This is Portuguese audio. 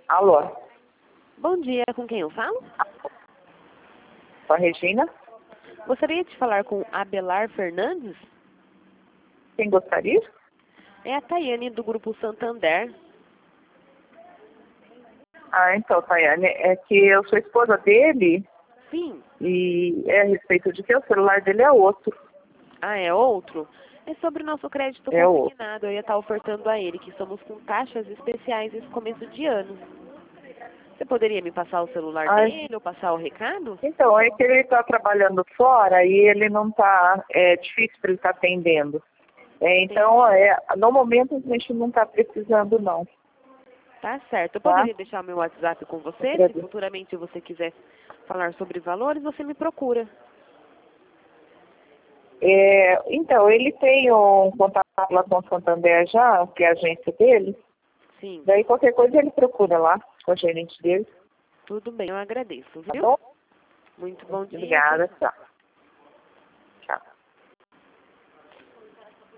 Alô, Bom dia, com quem eu falo? com a Regina? Gostaria de falar com Abelar Fernandes? Quem gostaria? É a Tayane do Grupo Santander. Ah, então, Tayane, é que eu sou esposa dele Sim. e é a respeito de que o celular dele é outro. Ah, é outro? É sobre o nosso crédito É outro. consignado. Eu ia estar ofertando a ele que somos com taxas especiais esse começo de ano. Você poderia me passar o celular Ah, dele ou passar o recado? então, é que ele está trabalhando fora e ele não está, é difícil para ele estar atendendo. Então, no momento a gente não está precisando não, Tá certo. Eu tá? poderia deixar o meu WhatsApp com você? Se Agradeço. futuramente você quiser falar sobre valores, você me procura. Então, ele tem um contato lá com o Santander já, que é a agência dele. Sim. Daí qualquer coisa ele procura lá com a gerente dele, Tudo bem, eu agradeço, tá viu? bom? Muito bom dia. Obrigada, tchau.